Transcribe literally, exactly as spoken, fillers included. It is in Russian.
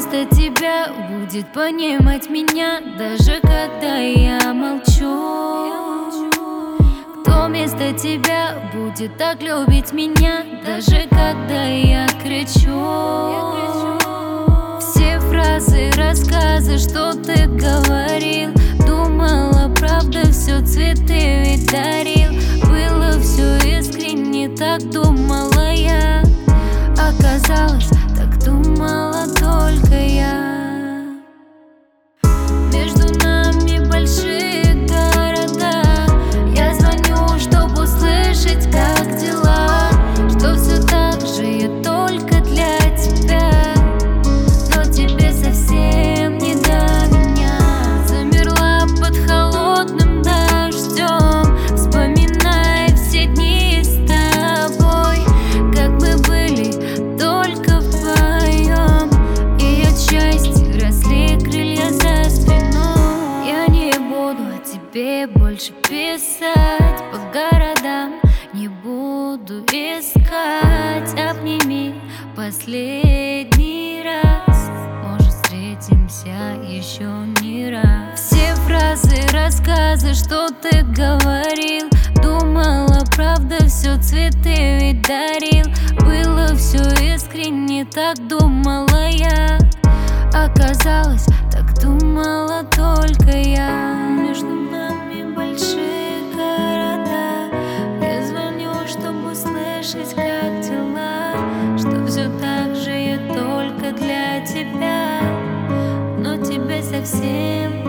вместо тебя будет понимать меня, даже когда я молчу? Кто вместо тебя будет так любить меня, даже когда я кричу? Все фразы, рассказы, что ты говорил, думала, правда, все цветы ведь дарил. Было все искренне, так думала я. Оказалось, так думала только я. Между нами большие города. Я звоню, чтобы услышать, как дела, что все так же я только для тебя, но тебе совсем не до меня. Замерла под холодным дождем, вспоминая все дни с тобой, как мы были только вдвоем. И от счастья росли крылья за спиной. Я не буду о тебе больше писать по городам, не буду искать. Обними последний раз, может, встретимся еще не раз. Все фразы, рассказы, что ты говорил, думала, правда, все цветы ведь дарил. Было все искренне, так думала я. Оказалось, так думала только я. Между нами большие города. Я звоню, чтобы услышать, как дела, что все так же я только для тебя, но тебе совсем